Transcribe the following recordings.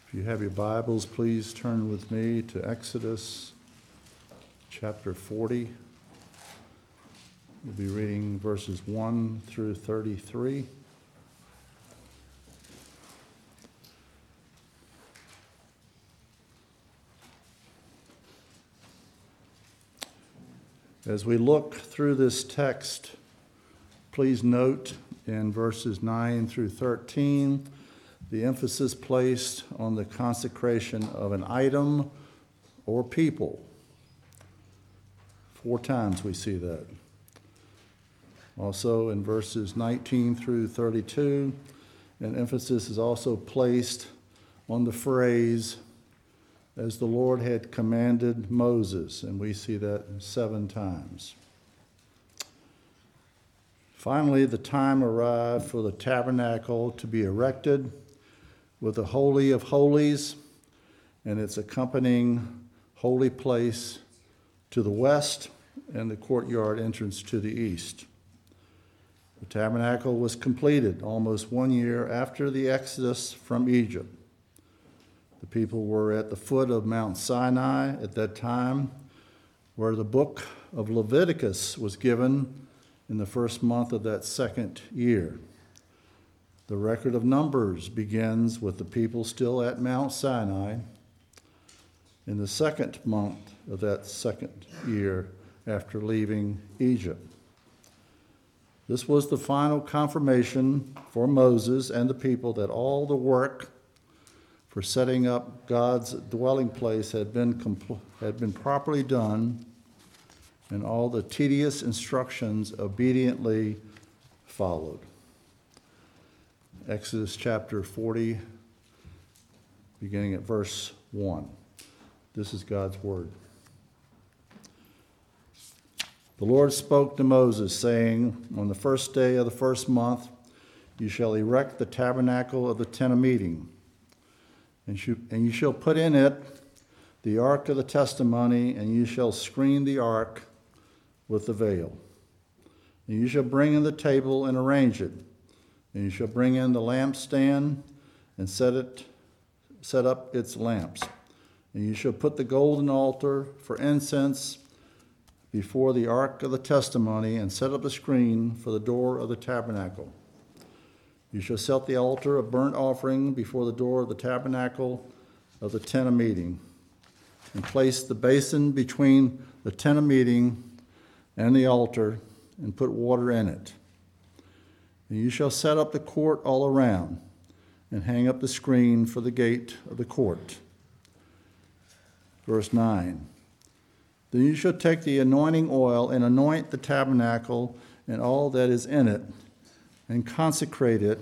If you have your Bibles, please turn with me to Exodus chapter 40. We'll be reading verses 1 through 33. As we look through this text, please note in verses 9 through 13, the emphasis placed on the consecration of an item or people. 4 times we see that. Also in verses 19 through 32, an emphasis is also placed on the phrase, as the Lord had commanded Moses, and we see that 7 times. Finally, the time arrived for the tabernacle to be erected with the Holy of Holies and its accompanying holy place to the west and the courtyard entrance to the east. The tabernacle was completed almost 1 year after the exodus from Egypt. The people were at the foot of Mount Sinai at that time, where the book of Leviticus was given in the first month of that second year. The record of Numbers begins with the people still at Mount Sinai in the second month of that second year after leaving Egypt. This was the final confirmation for Moses and the people that all the work for setting up God's dwelling place had been properly done, and all the tedious instructions obediently followed. Exodus chapter 40, beginning at verse 1. This is God's word. The Lord spoke to Moses, saying, on the first day of the first month, you shall erect the tabernacle of the tent of meeting, and you shall put in it the ark of the testimony, and you shall screen the ark with the veil. And you shall bring in the table and arrange it. And you shall bring in the lampstand and set up its lamps. And you shall put the golden altar for incense before the ark of the testimony, and set up a screen for the door of the tabernacle. You shall set the altar of burnt offering before the door of the tabernacle of the tent of meeting, and place the basin between the tent of meeting and the altar, and put water in it. And you shall set up the court all around, and hang up the screen for the gate of the court. Verse 9. Then you shall take the anointing oil and anoint the tabernacle and all that is in it, and consecrate it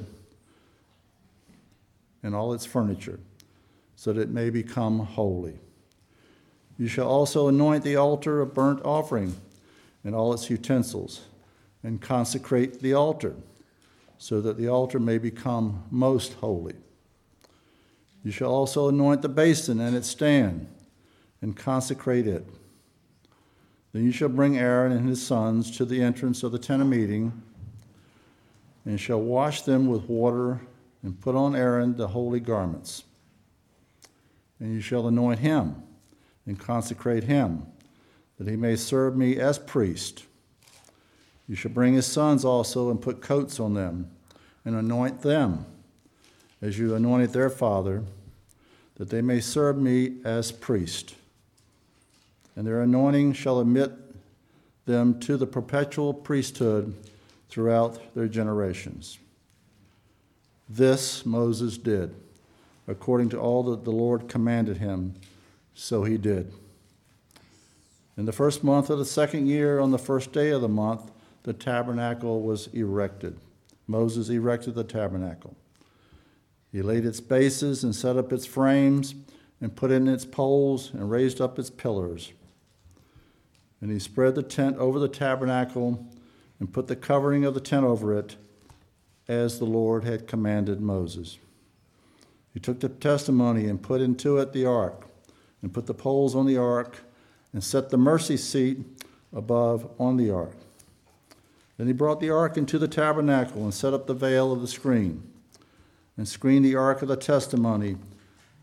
and all its furniture, so that it may become holy. You shall also anoint the altar of burnt offering and all its utensils, and consecrate the altar, so that the altar may become most holy. You shall also anoint the basin and its stand, and consecrate it. Then you shall bring Aaron and his sons to the entrance of the tent of meeting, and shall wash them with water, and put on Aaron the holy garments. And you shall anoint him, and consecrate him, that he may serve me as priest. You shall bring his sons also, and put coats on them, and anoint them, as you anointed their father, that they may serve me as priest. And their anointing shall admit them to the perpetual priesthood throughout their generations. This Moses did, according to all that the Lord commanded him, so he did. In the first month of the second year, on the first day of the month, the tabernacle was erected. Moses erected the tabernacle. He laid its bases and set up its frames, and put in its poles and raised up its pillars. And he spread the tent over the tabernacle and put the covering of the tent over it, as the Lord had commanded Moses. He took the testimony and put into it the ark, and put the poles on the ark, and set the mercy seat above on the ark. Then he brought the ark into the tabernacle and set up the veil of the screen, and screened the ark of the testimony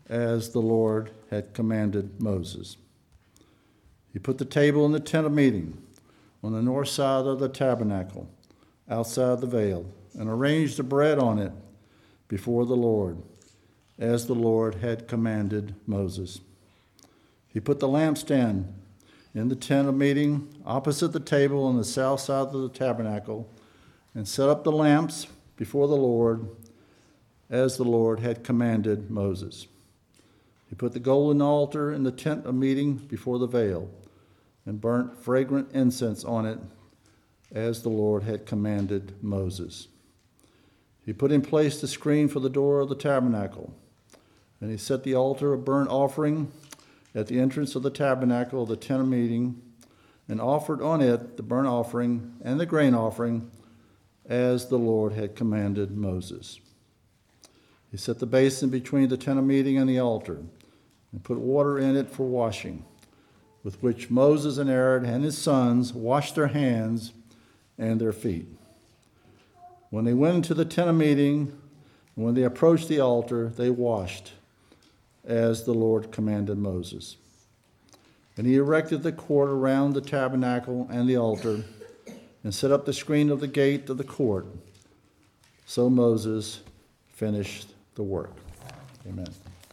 as the Lord had commanded Moses. He put the table in the tent of meeting on the north side of the tabernacle, outside the veil, and arranged the bread on it before the Lord, as the Lord had commanded Moses. He put the lampstand in the tent of meeting opposite the table on the south side of the tabernacle, and set up the lamps before the Lord, as the Lord had commanded Moses. He put the golden altar in the tent of meeting before the veil, and burnt fragrant incense on it, as the Lord had commanded Moses. He put in place the screen for the door of the tabernacle, and he set the altar of burnt offering at the entrance of the tabernacle of the tent of meeting, and offered on it the burnt offering and the grain offering, as the Lord had commanded Moses. He set the basin between the tent of meeting and the altar, and put water in it for washing, with which Moses and Aaron and his sons washed their hands and their feet. When they went into the tent of meeting, and when they approached the altar, they washed, as the Lord commanded Moses. And he erected the court around the tabernacle and the altar, and set up the screen of the gate of the court. So Moses finished the work. Amen.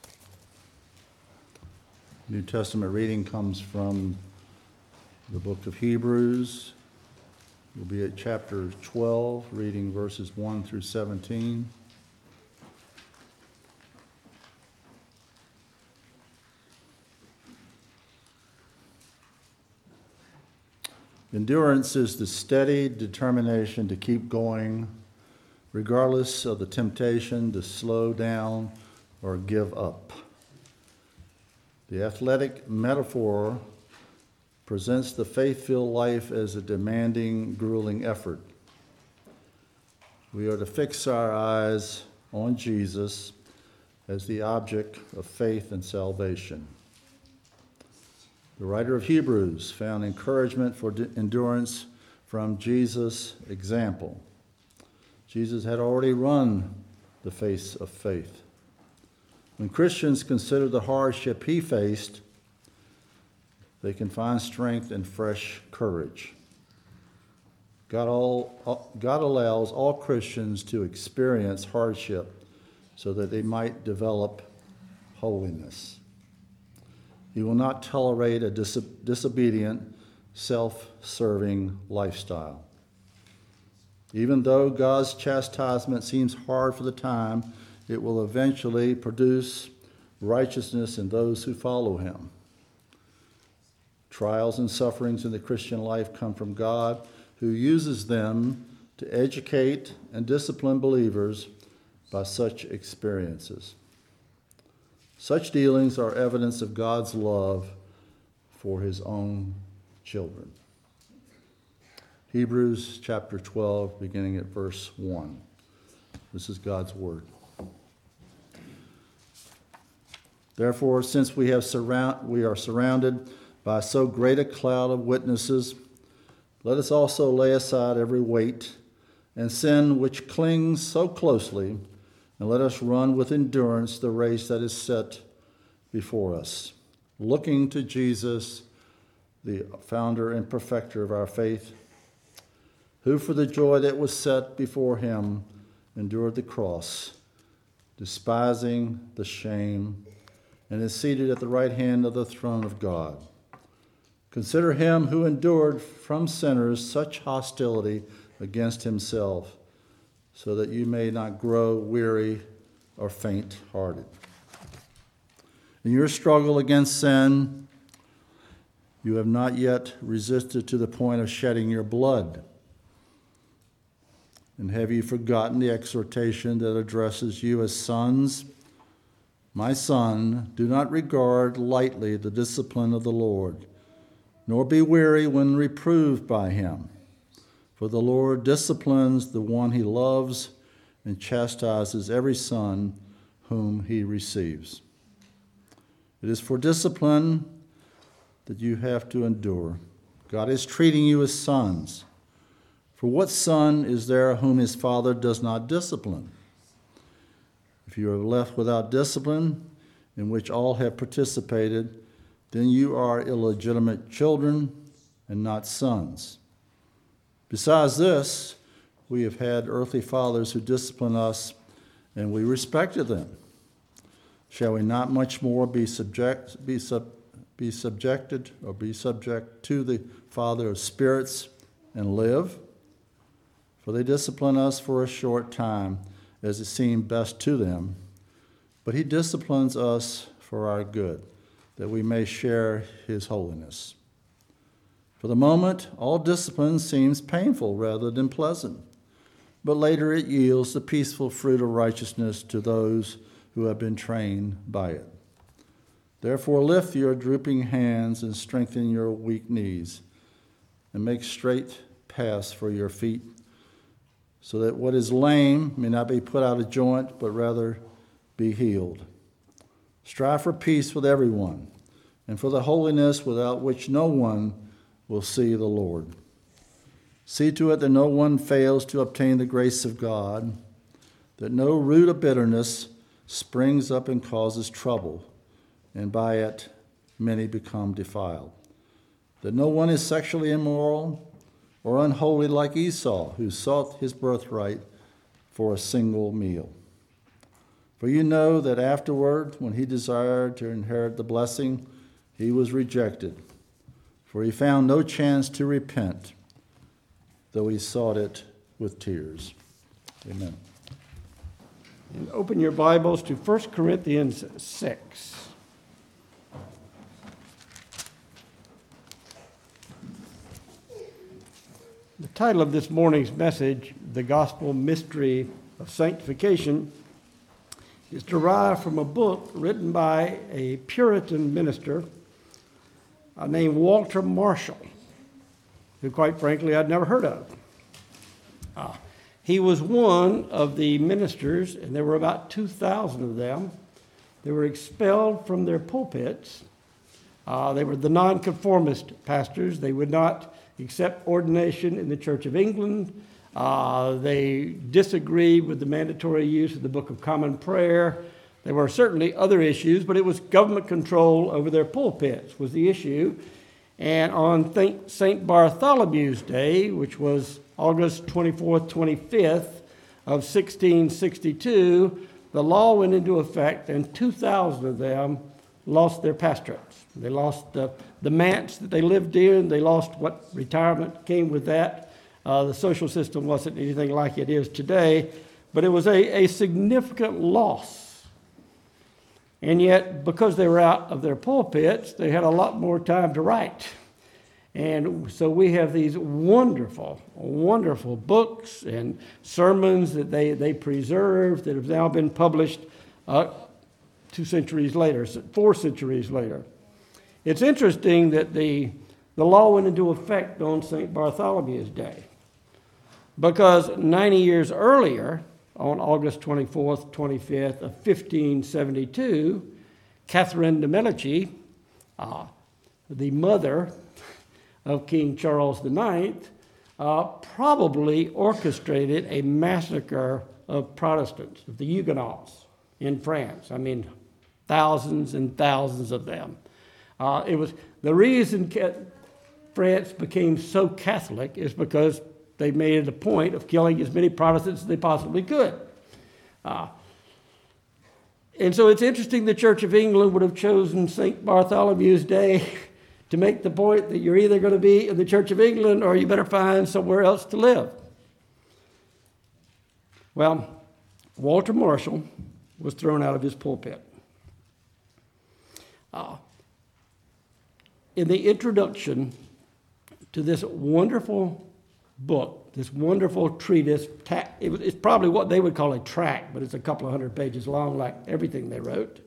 New Testament reading comes from the book of Hebrews. We'll be at chapter 12, reading verses 1 through 17. Endurance is the steady determination to keep going, regardless of the temptation to slow down or give up. The athletic metaphor presents the faith-filled life as a demanding, grueling effort. We are to fix our eyes on Jesus as the object of faith and salvation. The writer of Hebrews found encouragement for endurance from Jesus' example. Jesus had already run the race of faith. When Christians consider the hardship he faced, they can find strength and fresh courage. God allows all Christians to experience hardship so that they might develop holiness. He will not tolerate a disobedient, self-serving lifestyle. Even though God's chastisement seems hard for the time, it will eventually produce righteousness in those who follow him. Trials and sufferings in the Christian life come from God, who uses them to educate and discipline believers by such experiences. Such dealings are evidence of God's love for his own children. Hebrews chapter 12, beginning at verse 1. This is God's word. Therefore, since we are surrounded by so great a cloud of witnesses, let us also lay aside every weight and sin which clings so closely, and let us run with endurance the race that is set before us, looking to Jesus, the founder and perfecter of our faith, who for the joy that was set before him endured the cross, despising the shame, and is seated at the right hand of the throne of God. Consider him who endured from sinners such hostility against himself, so that you may not grow weary or faint-hearted. In your struggle against sin, you have not yet resisted to the point of shedding your blood. And have you forgotten the exhortation that addresses you as sons? My son, do not regard lightly the discipline of the Lord, nor be weary when reproved by him. For the Lord disciplines the one he loves and chastises every son whom he receives. It is for discipline that you have to endure. God is treating you as sons. For what son is there whom his father does not discipline? If you are left without discipline, in which all have participated, then you are illegitimate children and not sons. Besides this, we have had earthly fathers who disciplined us, and we respected them. Shall we not much more be subject to the Father of spirits and live? For they discipline us for a short time, as it seemed best to them, but he disciplines us for our good, that we may share his holiness. For the moment, all discipline seems painful rather than pleasant, but later it yields the peaceful fruit of righteousness to those who have been trained by it. Therefore, lift your drooping hands and strengthen your weak knees, and make straight paths for your feet, so that what is lame may not be put out of joint, but rather be healed. Strive for peace with everyone, and for the holiness without which no one will see the Lord. See to it that no one fails to obtain the grace of God, that no root of bitterness springs up and causes trouble, and by it many become defiled. That no one is sexually immoral or unholy like Esau, who sought his birthright for a single meal. For you know that afterward, when he desired to inherit the blessing, he was rejected, for he found no chance to repent, though he sought it with tears. Amen. And open your Bibles to 1 Corinthians 6. The title of this morning's message, The Gospel Mystery of Sanctification, is derived from a book written by a Puritan minister named Walter Marshall, who, quite frankly, I'd never heard of. He was one of the ministers, and there were about 2,000 of them. They were expelled from their pulpits. They were the nonconformist pastors. They would not accept ordination in the Church of England. They disagreed with the mandatory use of the Book of Common Prayer. There were certainly other issues, but it was government control over their pulpits was the issue. And on St. Bartholomew's Day, which was August 24th, 25th of 1662, the law went into effect, and 2,000 of them lost their pastorates. They lost the manse that they lived in. They lost what retirement came with that. The social system wasn't anything like it is today, but it was a significant loss. And yet, because they were out of their pulpits, they had a lot more time to write. And so we have these wonderful, wonderful books and sermons that they preserved that have now been published 4 centuries later. It's interesting that the law went into effect on St. Bartholomew's Day, because 90 years earlier, on August 24th, 25th of 1572, Catherine de' Medici, the mother of King Charles IX, probably orchestrated a massacre of Protestants, of the Huguenots in France. I mean, thousands and thousands of them. It was the reason France became so Catholic is because they made it a point of killing as many Protestants as they possibly could. And so it's interesting the Church of England would have chosen St. Bartholomew's Day to make the point that you're either going to be in the Church of England or you better find somewhere else to live. Well, Walter Marshall was thrown out of his pulpit. In the introduction to this wonderful book, this wonderful treatise, it's probably what they would call a tract, but it's a couple of hundred pages long, like everything they wrote.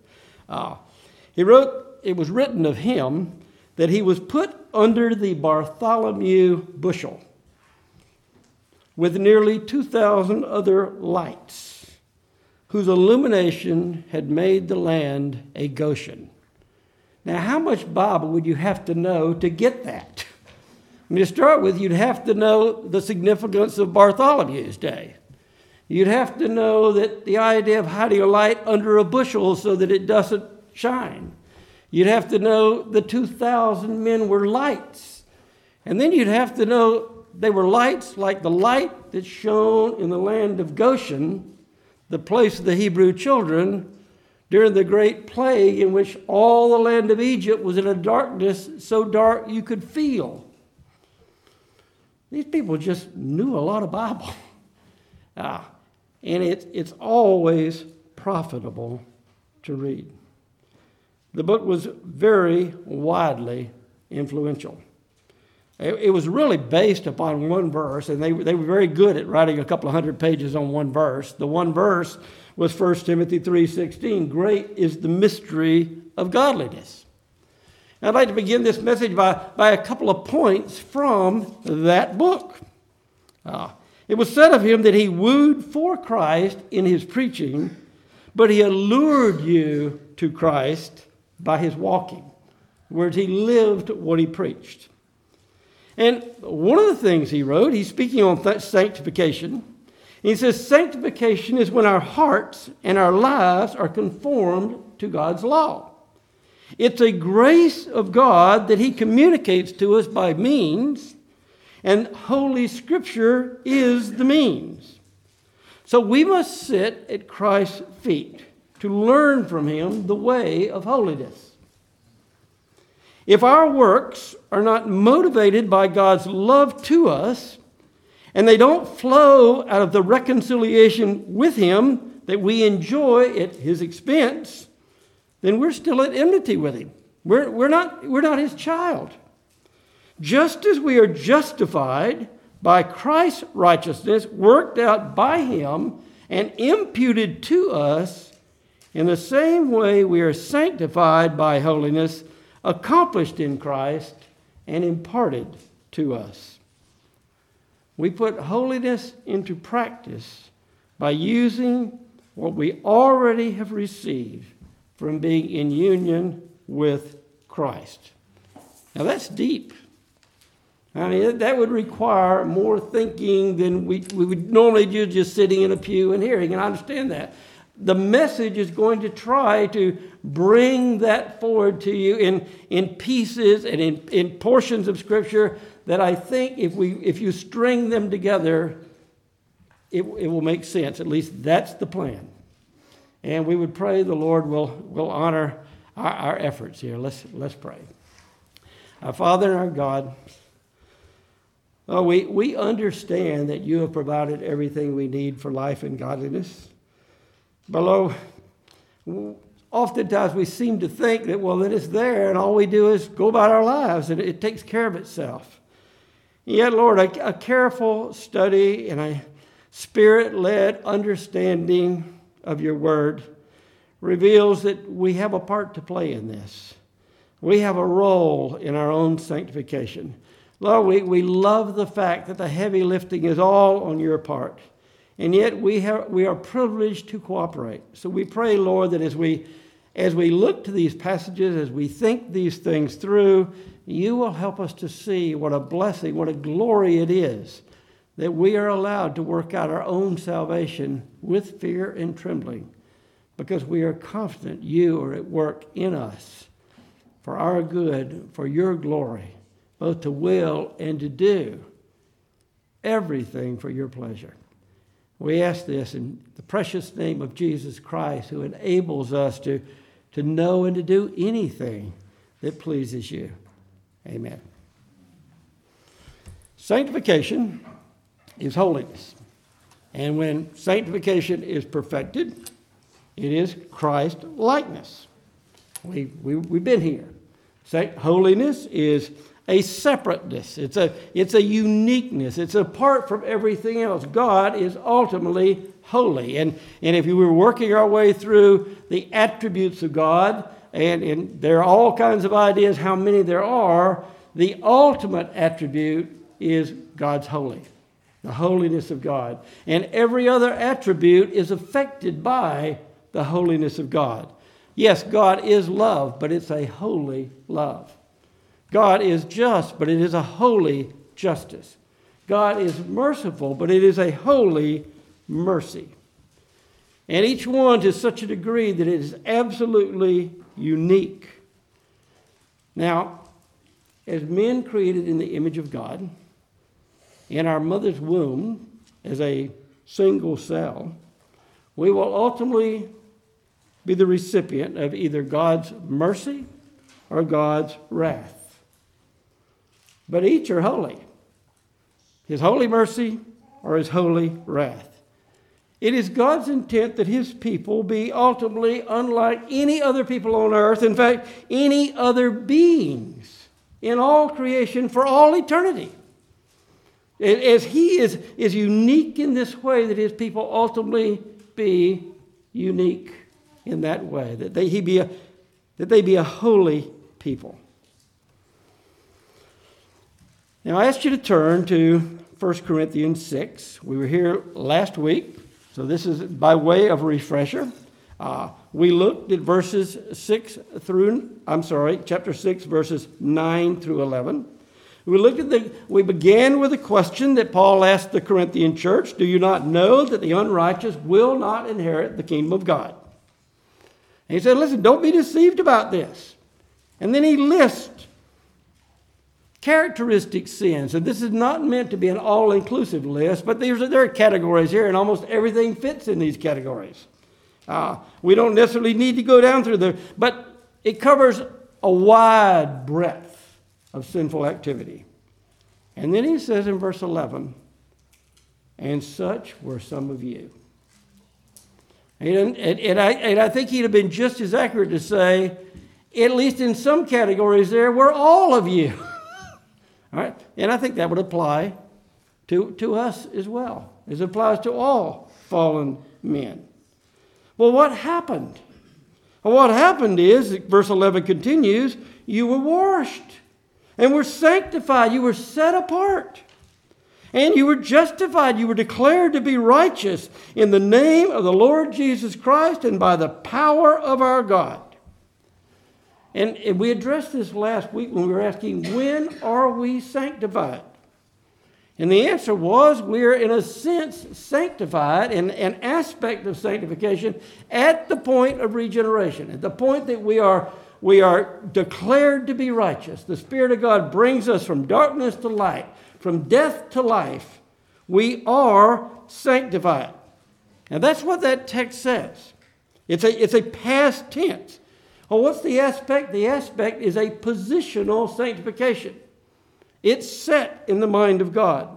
It was written of him that he was put under the Bartholomew bushel with nearly 2,000 other lights, whose illumination had made the land a Goshen. Now, how much Bible would you have to know to get that? I mean, to start with, you'd have to know the significance of Bartholomew's Day. You'd have to know that the idea of hiding a light under a bushel so that it doesn't shine. You'd have to know the 2,000 men were lights. And then you'd have to know they were lights like the light that shone in the land of Goshen, the place of the Hebrew children, during the great plague in which all the land of Egypt was in a darkness so dark you could feel. These people just knew a lot of Bible. And it's always profitable to read. The book was very widely influential. It was really based upon one verse, and they were very good at writing a couple of hundred pages on one verse. The one verse was 1 Timothy 3:16. Great is the mystery of godliness. And I'd like to begin this message by a couple of points from that book. It was said of him that he wooed for Christ in his preaching, but he allured you to Christ by his walking, whereas he lived what he preached. And one of the things he wrote, he's speaking on sanctification. He says, sanctification is when our hearts and our lives are conformed to God's law. It's a grace of God that he communicates to us by means, and Holy Scripture is the means. So we must sit at Christ's feet to learn from him the way of holiness. If our works are not motivated by God's love to us, and they don't flow out of the reconciliation with him that we enjoy at his expense, then we're still at enmity with him. We're not his child. Just as we are justified by Christ's righteousness, worked out by him and imputed to us, in the same way we are sanctified by holiness, accomplished in Christ and imparted to us. We put holiness into practice by using what we already have received from being in union with Christ. Now that's deep. I mean, that would require more thinking than we would normally do just sitting in a pew and hearing, and I understand that. The message is going to try to bring that forward to you in pieces and in portions of Scripture that I think if you string them together, it will make sense. At least that's the plan. And we would pray the Lord will honor our efforts here. Let's pray. Our Father and our God, we understand that you have provided everything we need for life and godliness. But Lord, oftentimes we seem to think that, well, that it's there and all we do is go about our lives and it takes care of itself. Yet, Lord, a careful study and a Spirit-led understanding of your word reveals that we have a part to play in this. We have a role in our own sanctification. Lord, we love the fact that the heavy lifting is all on your part. And yet we are privileged to cooperate. So we pray, Lord, that as we look to these passages, as we think these things through, you will help us to see what a blessing, what a glory it is that we are allowed to work out our own salvation with fear and trembling, because we are confident you are at work in us for our good, for your glory, both to will and to do everything for your pleasure. We ask this in the precious name of Jesus Christ, who enables us to know and to do anything that pleases you. Amen. Sanctification is holiness. And when sanctification is perfected, it is Christ likeness. We've been here. Holiness is a separateness. It's a uniqueness. It's apart from everything else. God is ultimately holy. And if we were working our way through the attributes of God, and there are all kinds of ideas how many there are, the ultimate attribute is God's holy, the holiness of God. And every other attribute is affected by the holiness of God. Yes, God is love, but it's a holy love. God is just, but it is a holy justice. God is merciful, but it is a holy mercy. And each one to such a degree that it is absolutely unique. Now, as men created in the image of God, in our mother's womb, as a single cell, we will ultimately be the recipient of either God's mercy or God's wrath. But each are holy. His holy mercy or his holy wrath. It is God's intent that his people be ultimately unlike any other people on earth, in fact, any other beings in all creation for all eternity. As he is unique in this way, that his people ultimately be unique in that way, that they be a holy people. Now, I asked you to turn to 1 Corinthians 6. We were here last week, so this is by way of a refresher. We looked at chapter 6, verses 9 through 11. We began with a question that Paul asked the Corinthian church: do you not know that the unrighteous will not inherit the kingdom of God? And he said, listen, don't be deceived about this. And then he lists characteristic sins. And this is not meant to be an all-inclusive list, but there are categories here, and almost everything fits in these categories. We don't necessarily need to go down through there, but it covers a wide breadth of sinful activity. And then he says in verse 11, and such were some of you. And I think he'd have been just as accurate to say, at least in some categories there, were all of you. All right? And I think that would apply to us as well, as it applies to all fallen men. Well, what happened? Well, what happened is, verse 11 continues, you were washed and were sanctified. You were set apart. And you were justified. You were declared to be righteous in the name of the Lord Jesus Christ and by the power of our God. And we addressed this last week when we were asking, when are we sanctified? And the answer was, we're in a sense sanctified, in an aspect of sanctification, at the point of regeneration, at the point that we are declared to be righteous. The Spirit of God brings us from darkness to light, from death to life. We are sanctified. And that's what that text says. It's a past tense. Well, what's the aspect? The aspect is a positional sanctification. It's set in the mind of God.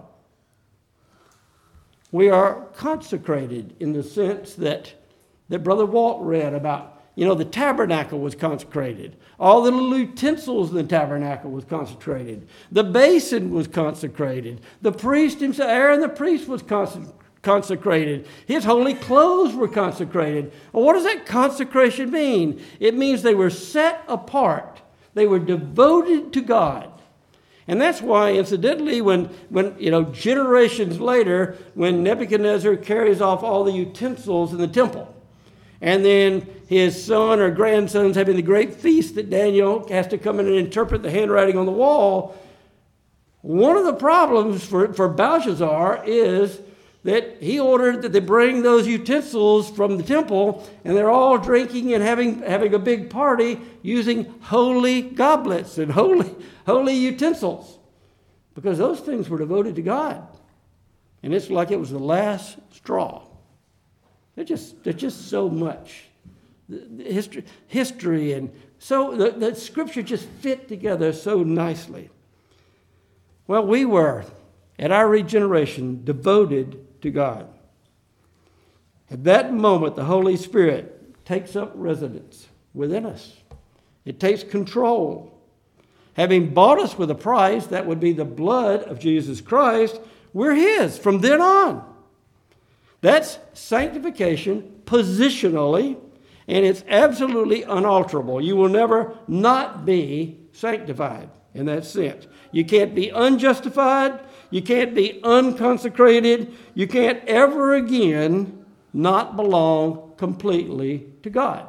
We are consecrated in the sense that Brother Walt read about. The tabernacle was consecrated. All the little utensils in the tabernacle was consecrated. The basin was consecrated. The priest himself, Aaron the priest, was consecrated. His holy clothes were consecrated. Well, what does that consecration mean? It means they were set apart. They were devoted to God. And that's why, incidentally, when generations later, when Nebuchadnezzar carries off all the utensils in the temple, and then his son or grandson's having the great feast that Daniel has to come in and interpret the handwriting on the wall, one of the problems for Belshazzar is that he ordered that they bring those utensils from the temple, and they're all drinking and having a big party using holy goblets and holy utensils, because those things were devoted to God. And it's like it was the last straw. There's just so much history, and so the Scripture just fit together so nicely. Well, we were, at our regeneration, devoted to God. At that moment, the Holy Spirit takes up residence within us. It takes control. Having bought us with a price, that would be the blood of Jesus Christ, we're His from then on. That's sanctification positionally, and it's absolutely unalterable. You will never not be sanctified in that sense. You can't be unjustified. You can't be unconsecrated. You can't ever again not belong completely to God.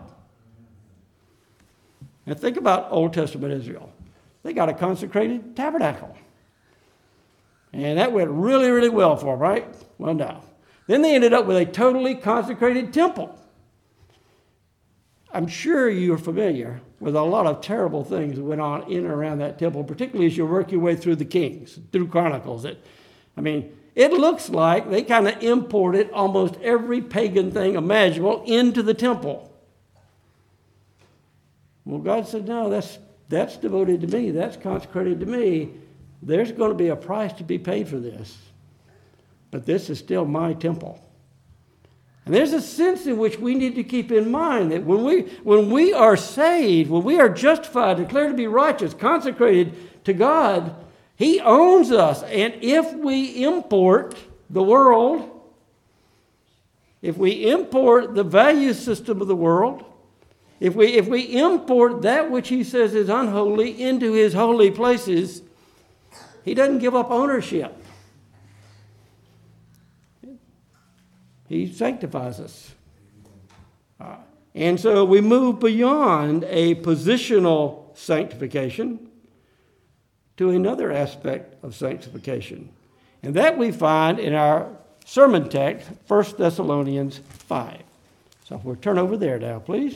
Now think about Old Testament Israel. They got a consecrated tabernacle. And that went really, really well for them, right? Well, no. Then they ended up with a totally consecrated temple. I'm sure you're familiar with a lot of terrible things that went on in and around that temple, particularly as you work your way through the Kings, through Chronicles. It looks like they kind of imported almost every pagan thing imaginable into the temple. Well, God said, no, that's devoted to me. That's consecrated to me. There's going to be a price to be paid for this. But this is still my temple. And there's a sense in which we need to keep in mind that when we are saved, when we are justified, declared to be righteous, consecrated to God, He owns us. And if we import the world, if we import the value system of the world, if we import that which He says is unholy into His holy places, He doesn't give up ownership. He sanctifies us. And so we move beyond a positional sanctification to another aspect of sanctification. And that we find in our sermon text, 1 Thessalonians 5. So if we'll turn over there now, please.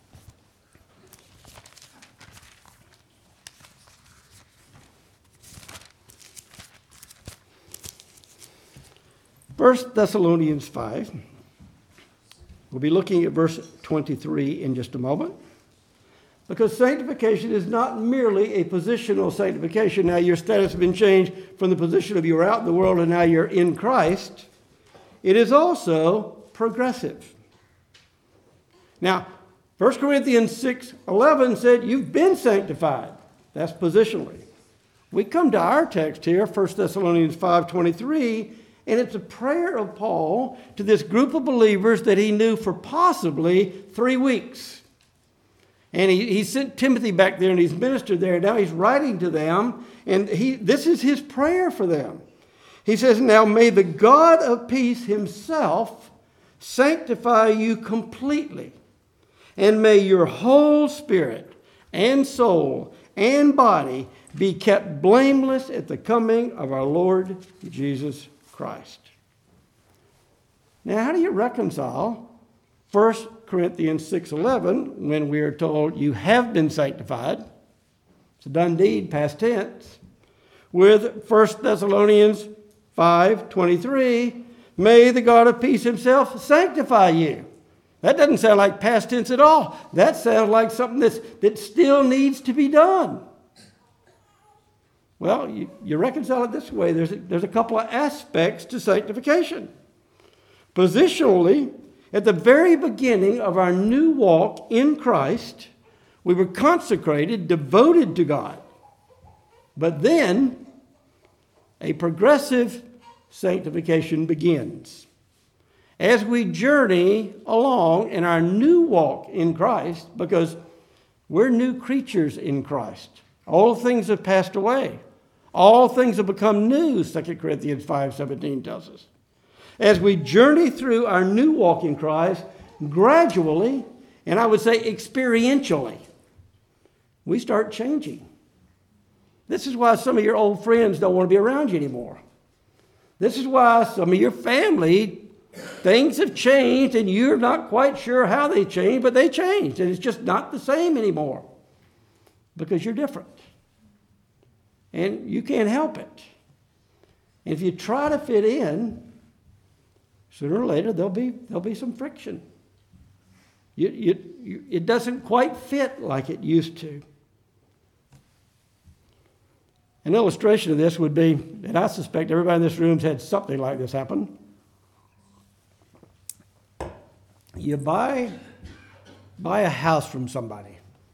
First Thessalonians 5. We'll be looking at verse 23 in just a moment. Because sanctification is not merely a positional sanctification. Now your status has been changed from the position of you were out in the world and now you're in Christ. It is also progressive. Now, 1 Corinthians 6:11 said you've been sanctified. That's positionally. We come to our text here, 1 Thessalonians 5:23, and it's a prayer of Paul to this group of believers that he knew for possibly 3 weeks. And he sent Timothy back there and he's ministered there. Now he's writing to them, and this is his prayer for them. He says, now may the God of peace Himself sanctify you completely, and may your whole spirit and soul and body be kept blameless at the coming of our Lord Jesus Christ. Now, how do you reconcile 1 Corinthians 6:11 when we are told you have been sanctified? It's a done deed, past tense. With 1 Thessalonians 5:23, may the God of peace Himself sanctify you. That doesn't sound like past tense at all. That sounds like something that still needs to be done. Well, you reconcile it this way. There's a couple of aspects to sanctification. Positionally, at the very beginning of our new walk in Christ, we were consecrated, devoted to God. But then, a progressive sanctification begins. As we journey along in our new walk in Christ, because we're new creatures in Christ. All things have passed away. All things have become new, 2 Corinthians 5:17 tells us. As we journey through our new walk in Christ, gradually, and I would say experientially, we start changing. This is why some of your old friends don't want to be around you anymore. This is why some of your family, things have changed and you're not quite sure how they changed, but they changed and it's just not the same anymore because you're different. And you can't help it. And if you try to fit in, sooner or later there'll be some friction. It doesn't quite fit like it used to. An illustration of this would be, and I suspect everybody in this room's had something like this happen. You buy a house from somebody.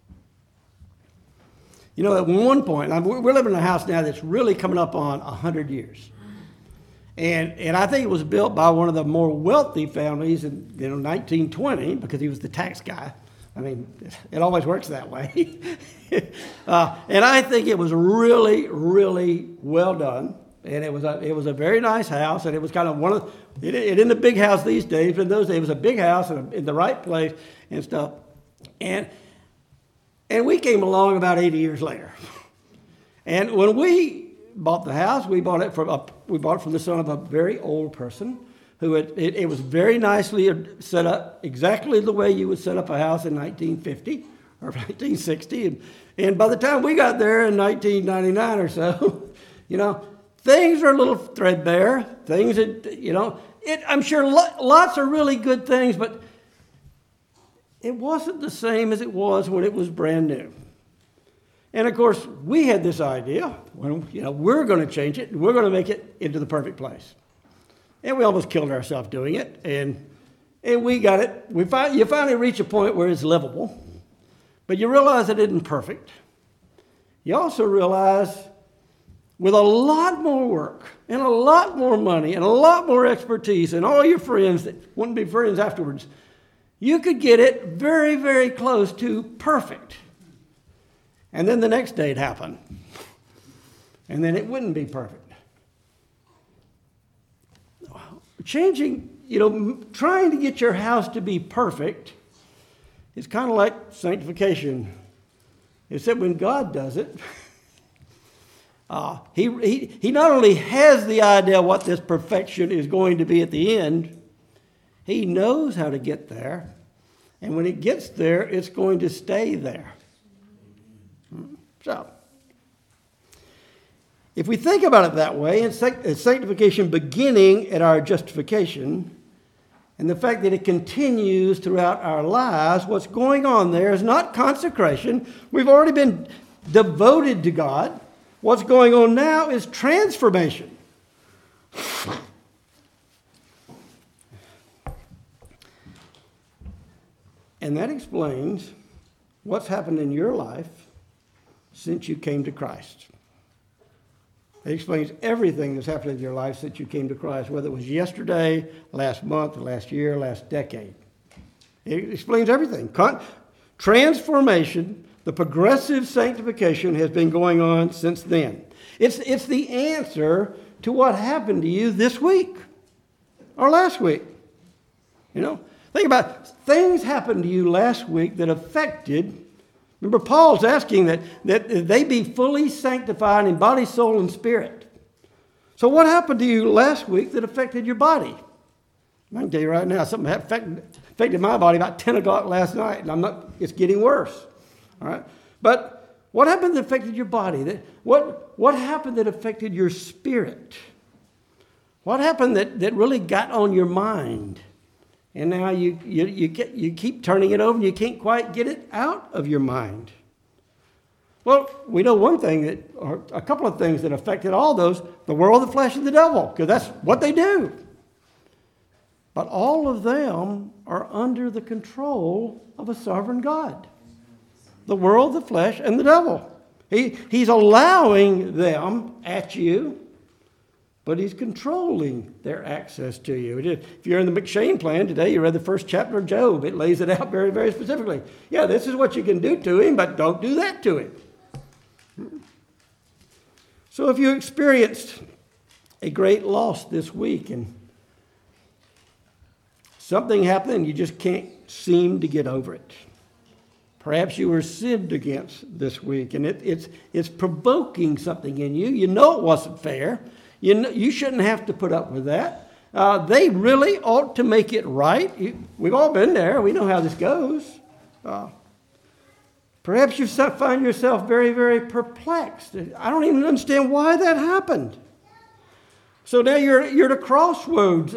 You know, at one point, we're living in a house now that's really coming up on 100 years. And I think it was built by one of the more wealthy families in 1920 because he was the tax guy. I mean, it always works that way. And I think it was really, really well done. And it was a very nice house. And it was kind of one of it isn't a big house these days, but in those days it was a big house and in the right place and stuff. And we came along about 80 years later. And when we bought the house, we bought it from the son of a very old person who it was very nicely set up, exactly the way you would set up a house in 1950 or 1960. And by the time we got there in 1999 or so, things are a little threadbare. Things that, I'm sure lots of really good things, but it wasn't the same as it was when it was brand new. And of course, we had this idea, we're going to change it, and we're going to make it into the perfect place. And we almost killed ourselves doing it, and we got it. You finally reach a point where it's livable, but you realize it isn't perfect. You also realize with a lot more work and a lot more money and a lot more expertise and all your friends that wouldn't be friends afterwards, you could get it very, very close to perfect. And then the next day it happened. And then it wouldn't be perfect. Trying to get your house to be perfect is kind of like sanctification. Except when God does it, he not only has the idea what this perfection is going to be at the end, he knows how to get there. And when it gets there, it's going to stay there. So, if we think about it that way, it's sanctification beginning at our justification, and the fact that it continues throughout our lives, what's going on there is not consecration. We've already been devoted to God. What's going on now is transformation. And that explains what's happened in your life since you came to Christ. It explains everything that's happened in your life since you came to Christ, whether it was yesterday, last month, last year, last decade. It explains everything. Transformation, the progressive sanctification has been going on since then. It's the answer to what happened to you this week or last week. Think about it. Things happened to you last week that affected. Remember, Paul's asking that they be fully sanctified in body, soul, and spirit. So what happened to you last week that affected your body? I can tell you right now, something affected my body about 10 o'clock last night, and it's getting worse. All right? But what happened that affected your body? What happened that affected your spirit? What happened that really got on your mind? And now you keep turning it over and you can't quite get it out of your mind. Well, we know one thing or a couple of things that affected all those, the world, the flesh, and the devil, because that's what they do. But all of them are under the control of a sovereign God. The world, the flesh, and the devil. He's allowing them at you, but he's controlling their access to you. If you're in the McShane plan today, you read the first chapter of Job. It lays it out very, very specifically. Yeah, this is what you can do to him, but don't do that to him. So if you experienced a great loss this week and something happened and you just can't seem to get over it, perhaps you were sinned against this week and it's provoking something in you. You know it wasn't fair. You shouldn't have to put up with that. They really ought to make it right. We've all been there. We know how this goes. Perhaps you find yourself very, very perplexed. I don't even understand why that happened. So now you're at a crossroads.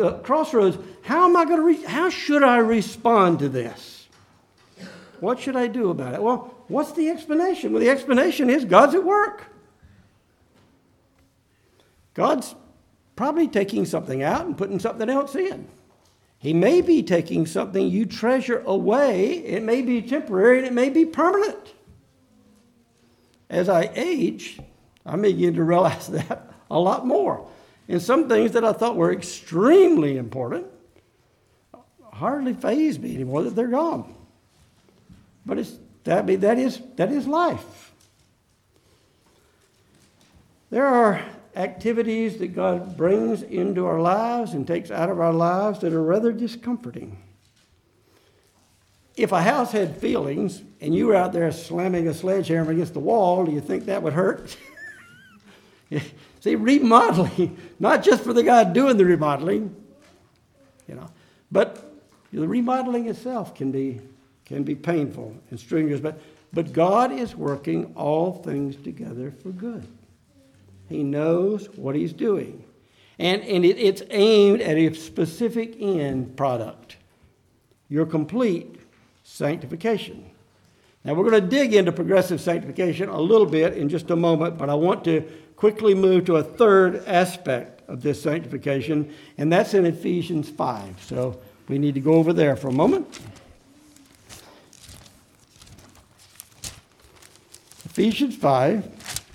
How should I respond to this? What should I do about it? Well, what's the explanation? Well, the explanation is God's at work. God's probably taking something out and putting something else in. He may be taking something you treasure away. It may be temporary and it may be permanent. As I age, I begin to realize that a lot more. And some things that I thought were extremely important hardly faze me anymore that they're gone. But that is life. There are activities that God brings into our lives and takes out of our lives that are rather discomforting. If a house had feelings and you were out there slamming a sledgehammer against the wall, do you think that would hurt? See, remodeling, not just for the guy doing the remodeling, But the remodeling itself can be painful and strenuous, but God is working all things together for good. He knows what he's doing. And it's aimed at a specific end product, your complete sanctification. Now, we're going to dig into progressive sanctification a little bit in just a moment, but I want to quickly move to a third aspect of this sanctification, and that's in Ephesians 5. So we need to go over there for a moment. Ephesians 5.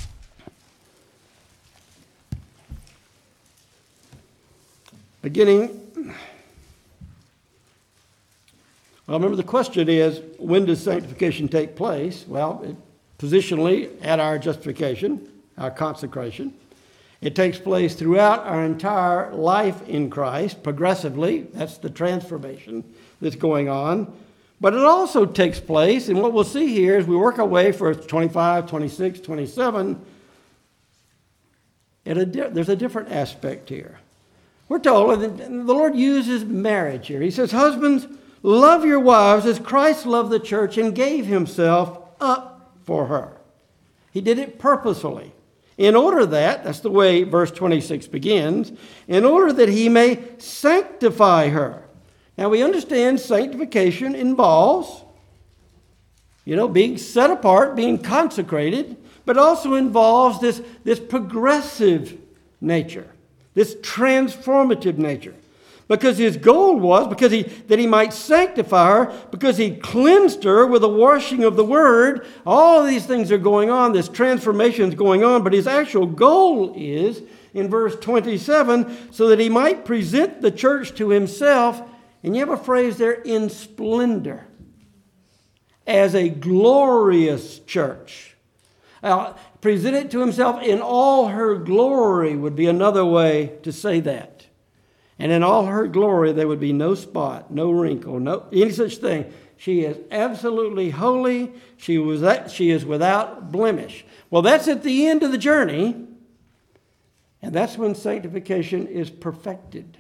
Remember the question is, when does sanctification take place? Well, positionally at our justification, our consecration. It takes place throughout our entire life in Christ, progressively. That's the transformation that's going on. But it also takes place, and what we'll see here as we work our way for 25, 26, 27, there's a different aspect here. We're told, and the Lord uses marriage here. He says, husbands, love your wives as Christ loved the church and gave himself up for her. He did it purposefully. In order that's the way verse 26 begins, in order that he may sanctify her. Now we understand sanctification involves, being set apart, being consecrated, but also involves this progressive nature, this transformative nature. Because his goal was that he might sanctify her, because he cleansed her with the washing of the word. All of these things are going on. This transformation is going on. But his actual goal is, in verse 27, so that he might present the church to himself. And you have a phrase there, in splendor, as a glorious church. Present it to himself in all her glory would be another way to say that. And in all her glory, there would be no spot, no wrinkle, no any such thing. She is absolutely holy. She is without blemish. Well, that's at the end of the journey. And that's when sanctification is perfected.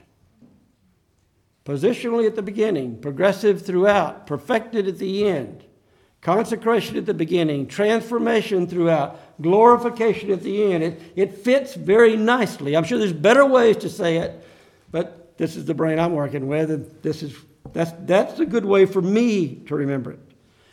Positionally at the beginning, progressive throughout, perfected at the end. Consecration at the beginning, transformation throughout, glorification at the end. It fits very nicely. I'm sure there's better ways to say it. But this is the brain I'm working with, and that's a good way for me to remember it.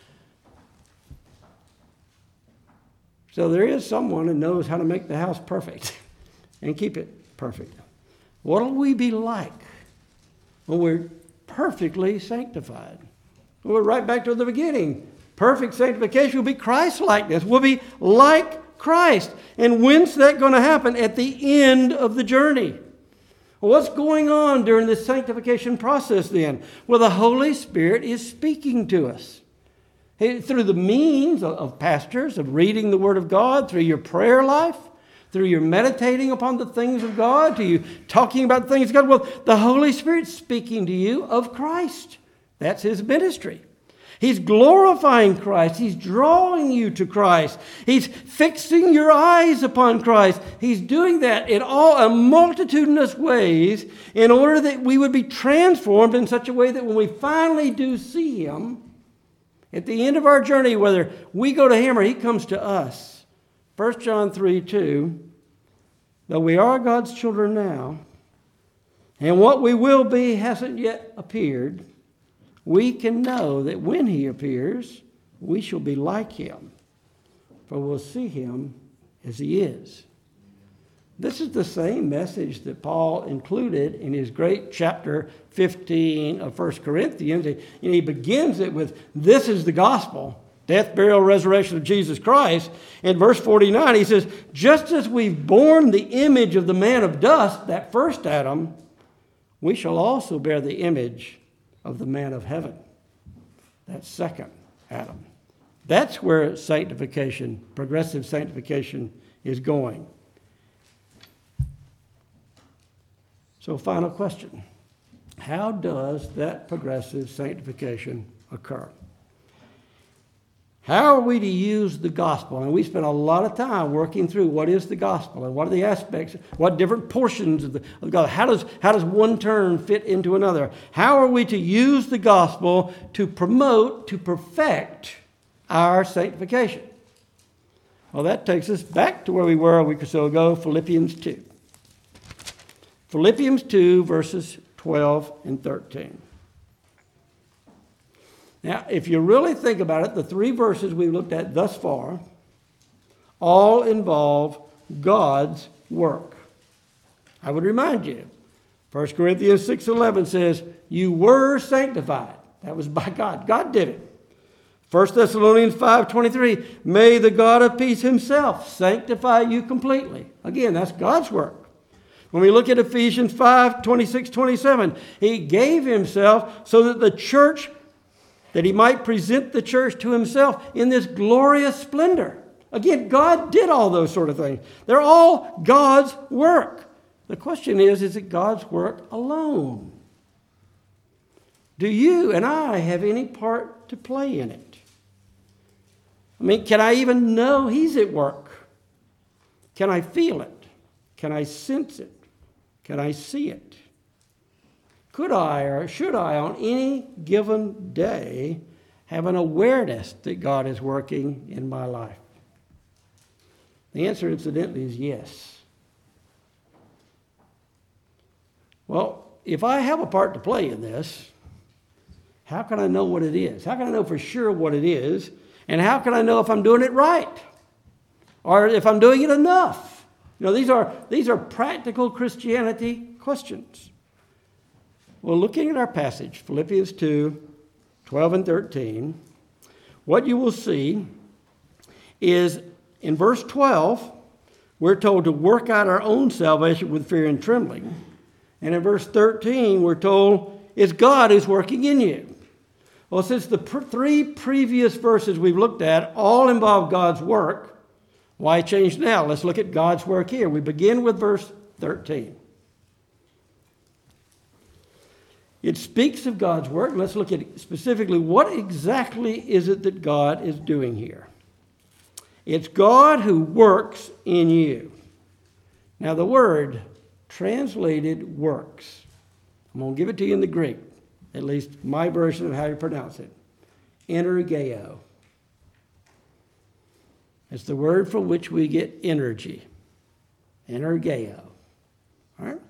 So there is someone who knows how to make the house perfect and keep it perfect. What will we be like when we're perfectly sanctified? We're right back to the beginning. Perfect sanctification will be Christ-likeness. We'll be like Christ. And when's that going to happen? At the end of the journey. What's going on during this sanctification process then? Well, the Holy Spirit is speaking to us. Through the means of pastors, of reading the Word of God, through your prayer life, through your meditating upon the things of God, to you talking about the things of God. Well, the Holy Spirit's speaking to you of Christ. That's his ministry. He's glorifying Christ. He's drawing you to Christ. He's fixing your eyes upon Christ. He's doing that in a multitudinous ways in order that we would be transformed in such a way that when we finally do see him, at the end of our journey, whether we go to him or he comes to us, 1 John 3:2, though we are God's children now, and what we will be hasn't yet appeared, we can know that when he appears, we shall be like him, for we'll see him as he is. This is the same message that Paul included in his great chapter 15 of 1 Corinthians. And he begins it with, this is the gospel, death, burial, resurrection of Jesus Christ. In verse 49, he says, just as we've borne the image of the man of dust, that first Adam, we shall also bear the image of the man of heaven, that second Adam. That's where sanctification, progressive sanctification, is going. So, final question. How does that progressive sanctification occur? How are we to use the gospel? And we spend a lot of time working through what is the gospel and what are the aspects, what different portions of the gospel. How does one term fit into another? How are we to use the gospel to promote, to perfect our sanctification? Well, that takes us back to where we were a week or so ago, Philippians 2. Philippians 2, verses 12 and 13. Now, if you really think about it, the three verses we've looked at thus far all involve God's work. I would remind you, 1 Corinthians 6:11 says, you were sanctified. That was by God. God did it. 1 Thessalonians 5:23, may the God of peace himself sanctify you completely. Again, that's God's work. When we look at Ephesians 5:26-27, he gave himself so that the church, that he might present the church to himself in this glorious splendor. Again, God did all those sort of things. They're all God's work. The question is it God's work alone? Do you and I have any part to play in it? I mean, can I even know he's at work? Can I feel it? Can I sense it? Can I see it? Could I or should I on any given day have an awareness that God is working in my life? The answer, incidentally, is yes. Well, if I have a part to play in this, how can I know what it is? How can I know for sure what it is? And how can I know if I'm doing it right? Or if I'm doing it enough? You know, these are practical Christianity questions. Well, looking at our passage, Philippians 2, 12 and 13, what you will see is in verse 12, we're told to work out our own salvation with fear and trembling. And in verse 13, we're told it's God who's working in you. Well, since the three previous verses we've looked at all involve God's work, why change now? Let's look at God's work here. We begin with verse 13. It speaks of God's work. Let's look at specifically what exactly is it that God is doing here. It's God who works in you. Now the word translated works, I'm going to give it to you in the Greek, at least my version of how you pronounce it. Energeo. It's the word from which we get energy. Energeo. All right?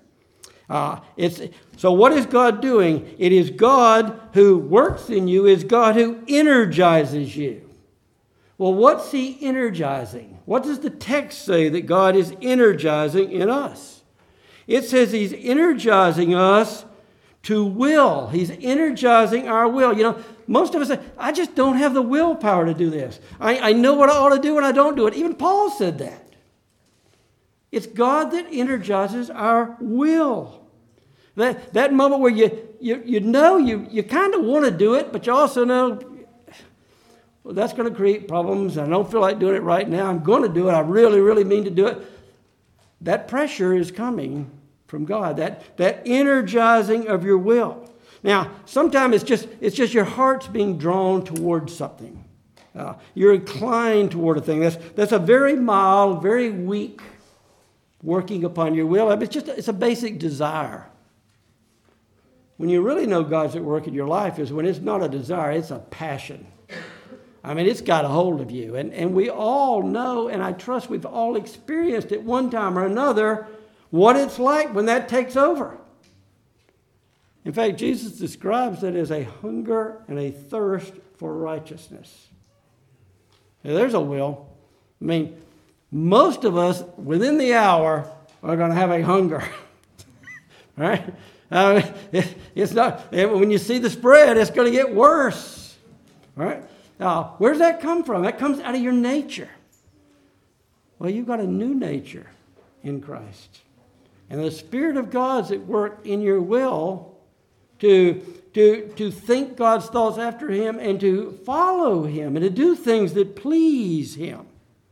So what is God doing? It is God who works in you. It's God who energizes you. Well, what's he energizing? What does the text say that God is energizing in us? It says he's energizing us to will. He's energizing our will. You know, most of us say, I just don't have the willpower to do this. I know what I ought to do and I don't do it. Even Paul said that. It's God that energizes our will. That moment where you know you kind of want to do it, but you also know, well, that's going to create problems. I don't feel like doing it right now. I'm going to do it. I really, really mean to do it. That pressure is coming from God. That energizing of your will. Now, sometimes it's just your heart's being drawn towards something. You're inclined toward a thing. That's a very mild, very weak working upon your will. It's a basic desire. When you really know God's at work in your life is when it's not a desire, it's a passion. I mean, it's got a hold of you. And we all know, and I trust we've all experienced at one time or another, what it's like when that takes over. In fact, Jesus describes it as a hunger and a thirst for righteousness. Now, there's a will. I mean, most of us, within the hour, are going to have a hunger. Right? It's not, when you see the spread, it's going to get worse. Right? Now, where does that come from? That comes out of your nature. Well, you've got a new nature in Christ. And the Spirit of God's at work in your will to think God's thoughts after Him and to follow Him and to do things that please Him.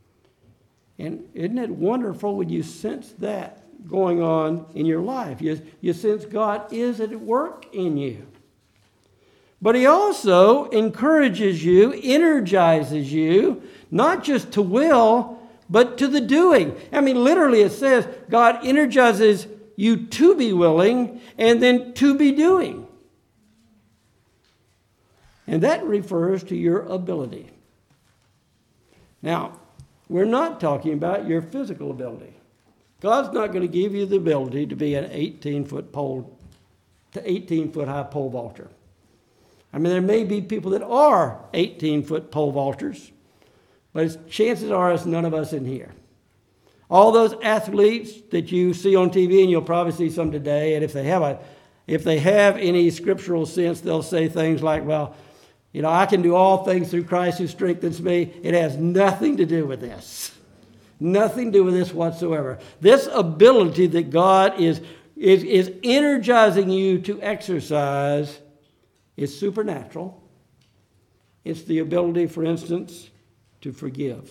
And isn't it wonderful when you sense that going on in your life? You sense God is at work in you. But he also encourages you, energizes you, not just to will, but to the doing. I mean, literally it says God energizes you to be willing and then to be doing. And that refers to your ability. Now, we're not talking about your physical ability. God's not going to give you the ability to be an 18-foot pole, to 18-foot high pole vaulter. I mean, there may be people that are 18-foot pole vaulters, but chances are it's none of us in here. All those athletes that you see on TV, and you'll probably see some today, and if they have any scriptural sense, they'll say things like, well, you know, I can do all things through Christ who strengthens me. It has nothing to do with this. Nothing to do with this whatsoever. This ability that God is energizing you to exercise is supernatural. It's the ability, for instance, to forgive.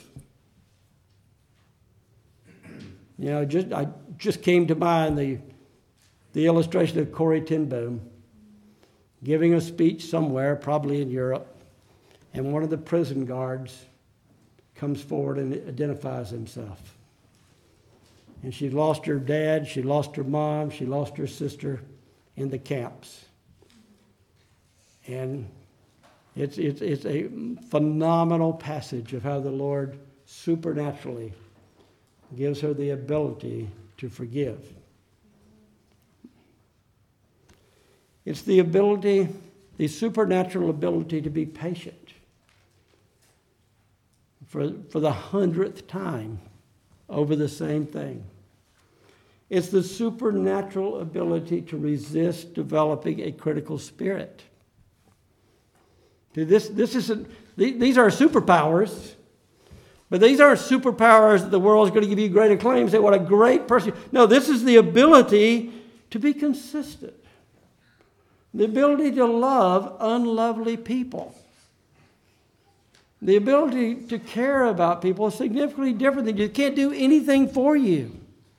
You know, I just came to mind the illustration of Corrie ten Boom giving a speech somewhere, probably in Europe, and one of the prison guards comes forward and identifies himself. And she lost her dad, she lost her mom, she lost her sister in the camps. And it's a phenomenal passage of how the Lord supernaturally gives her the ability to forgive. It's the ability, the supernatural ability to be patient for the 100th time over the same thing. It's the supernatural ability to resist developing a critical spirit. These are superpowers, but these aren't superpowers that the world is going to give you great acclaim. Say, what a great person. No, this is the ability to be consistent. The ability to love unlovely people. The ability to care about people is significantly different than you can't do anything for you.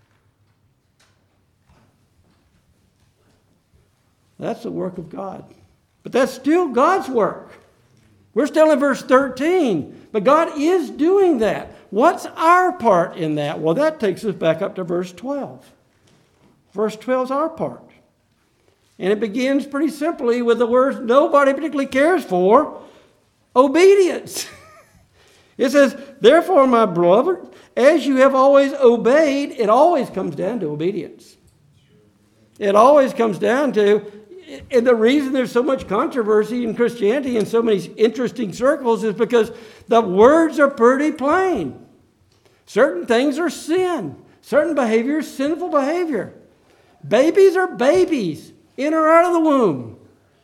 That's the work of God. But that's still God's work. We're still in verse 13. But God is doing that. What's our part in that? Well, that takes us back up to verse 12. Verse 12 is our part. And it begins pretty simply with the words nobody particularly cares for, obedience. It says, therefore, my beloved, as you have always obeyed, it always comes down to obedience. It always comes down to, and the reason there's so much controversy in Christianity in so many interesting circles is because the words are pretty plain. Certain things are sin. Certain behavior is sinful behavior. Babies are babies. In or out of the womb.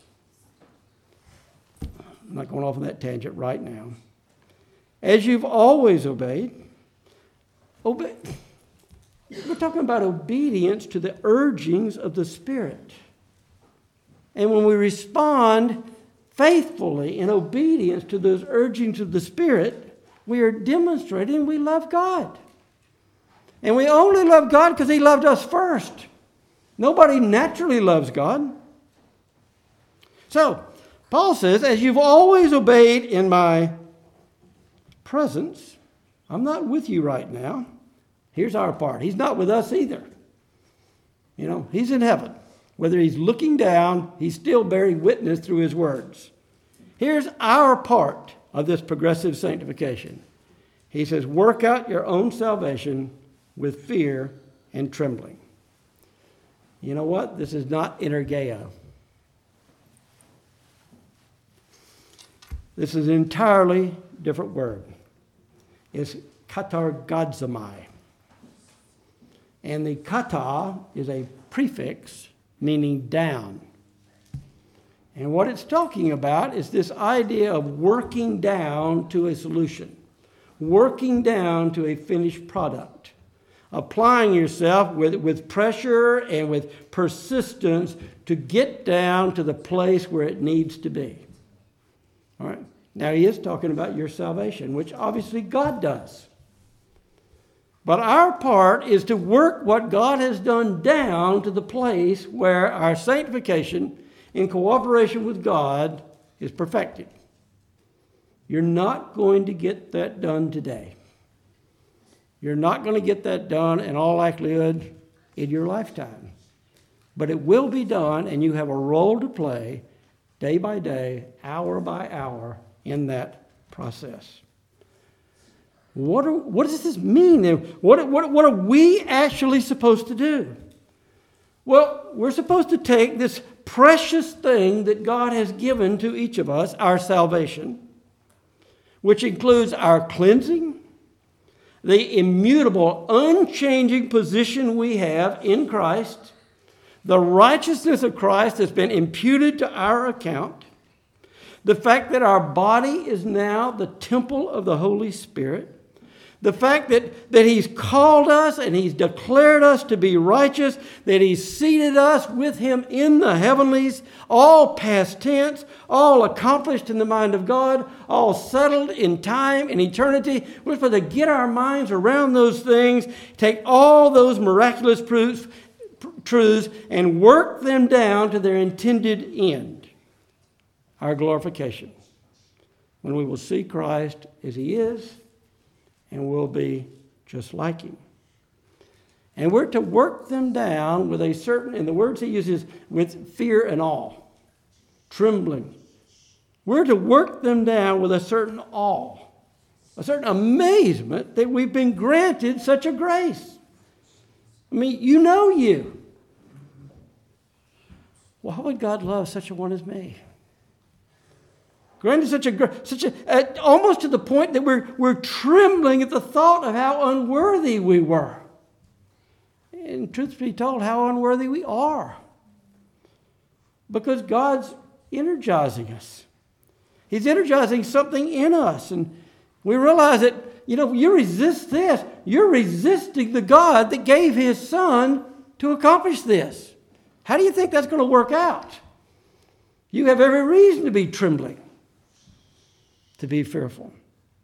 I'm not going off on that tangent right now. As you've always obeyed. We're talking about obedience to the urgings of the Spirit. And when we respond faithfully in obedience to those urgings of the Spirit, we are demonstrating we love God. And we only love God because He loved us first. Nobody naturally loves God. So, Paul says, as you've always obeyed in my presence, I'm not with you right now. Here's our part. He's not with us either. You know, He's in heaven. Whether He's looking down, He's still bearing witness through His words. Here's our part of this progressive sanctification. He says, work out your own salvation with fear and trembling. You know what? This is not energeia. This is an entirely different word. It's katargadzomai. And the kata is a prefix meaning down. And what it's talking about is this idea of working down to a solution. Working down to a finished product. Applying yourself with pressure and with persistence to get down to the place where it needs to be. All right. Now, he is talking about your salvation, which obviously God does. But our part is to work what God has done down to the place where our sanctification, in cooperation with God, is perfected. You're not going to get that done today. You're not going to get that done in all likelihood in your lifetime. But it will be done, and you have a role to play day by day, hour by hour in that process. What does this mean? What are we actually supposed to do? Well, we're supposed to take this precious thing that God has given to each of us, our salvation, which includes our cleansing, the immutable, unchanging position we have in Christ, the righteousness of Christ has been imputed to our account, the fact that our body is now the temple of the Holy Spirit, the fact that He's called us and He's declared us to be righteous, that He's seated us with Him in the heavenlies, all past tense, all accomplished in the mind of God, all settled in time and eternity. We're supposed to get our minds around those things, take all those miraculous truths and work them down to their intended end, our glorification, when we will see Christ as He is, and we'll be just like Him. And we're to work them down with a certain, and the words he uses, with fear and awe, trembling. We're to work them down with a certain awe, a certain amazement that we've been granted such a grace. I mean, you know you. Why would God love such a one as me? Granted almost to the point that we're trembling at the thought of how unworthy we were. And truth be told, how unworthy we are. Because God's energizing us. He's energizing something in us. And we realize that, you resist this. You're resisting the God that gave His Son to accomplish this. How do you think that's going to work out? You have every reason to be trembling, to be fearful.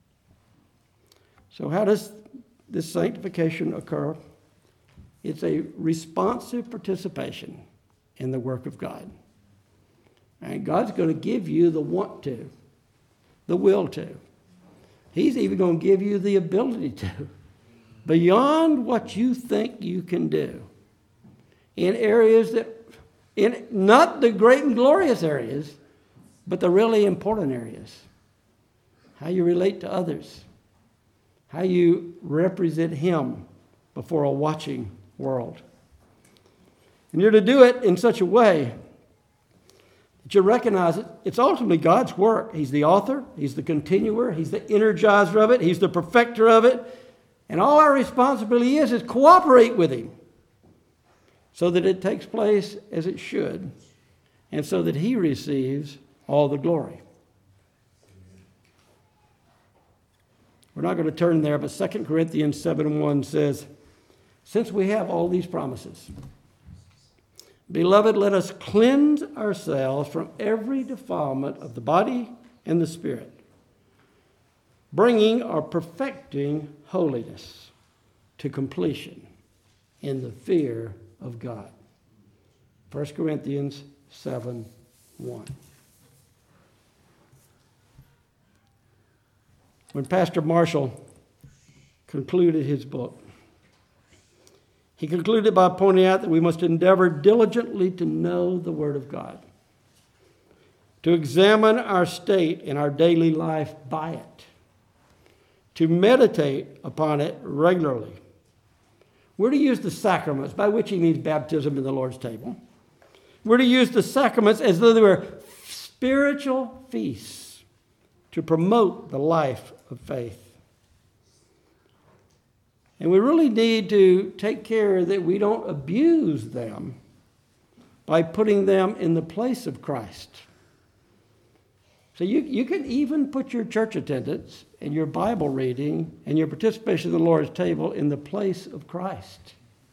So how does this sanctification occur? It's a responsive participation in the work of God. And God's going to give you the want to, the will to. He's even going to give you the ability to, beyond what you think you can do, in areas not the great and glorious areas, but the really important areas. How you relate to others, how you represent Him before a watching world. And you're to do it in such a way that you recognize it's ultimately God's work. He's the author, He's the continuer, He's the energizer of it, He's the perfecter of it. And all our responsibility is cooperate with Him so that it takes place as it should and so that He receives all the glory. We're not going to turn there, but 2 Corinthians 7:1 says, since we have all these promises, beloved, let us cleanse ourselves from every defilement of the body and the spirit, bringing or perfecting holiness to completion in the fear of God. 1 Corinthians 7:1. When Pastor Marshall concluded his book, he concluded by pointing out that we must endeavor diligently to know the Word of God, to examine our state in our daily life by it, to meditate upon it regularly. We're to use the sacraments, by which he means baptism in the Lord's table. We're to use the sacraments as though they were spiritual feasts to promote the life of faith. And we really need to take care that we don't abuse them by putting them in the place of Christ. So you can even put your church attendance and your Bible reading and your participation in the Lord's table in the place of Christ.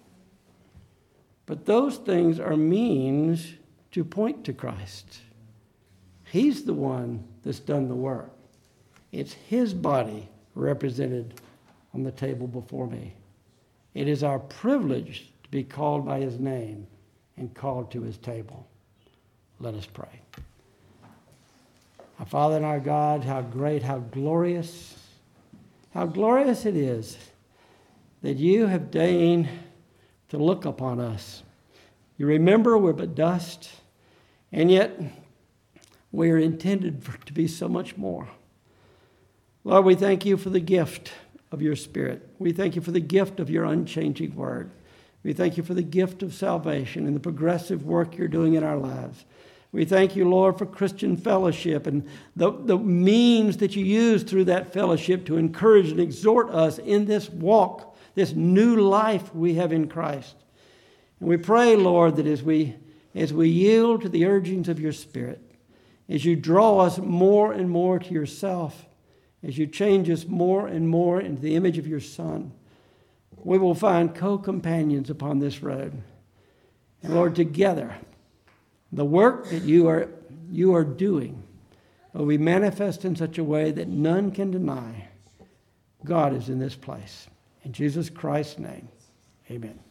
But those things are means to point to Christ. He's the one that's done the work. It's His body represented on the table before me. It is our privilege to be called by His name and called to His table. Let us pray. Our Father and our God, how great, how glorious it is that you have deigned to look upon us. You remember we're but dust, and yet we are intended to be so much more. Lord, we thank you for the gift of your Spirit. We thank you for the gift of your unchanging word. We thank you for the gift of salvation and the progressive work you're doing in our lives. We thank you, Lord, for Christian fellowship and the means that you use through that fellowship to encourage and exhort us in this walk, this new life we have in Christ. And we pray, Lord, that as we yield to the urgings of your Spirit, as you draw us more and more to yourself, as you change us more and more into the image of your Son, we will find co-companions upon this road. And Lord, together, the work that you are doing will be manifest in such a way that none can deny God is in this place. In Jesus Christ's name, amen.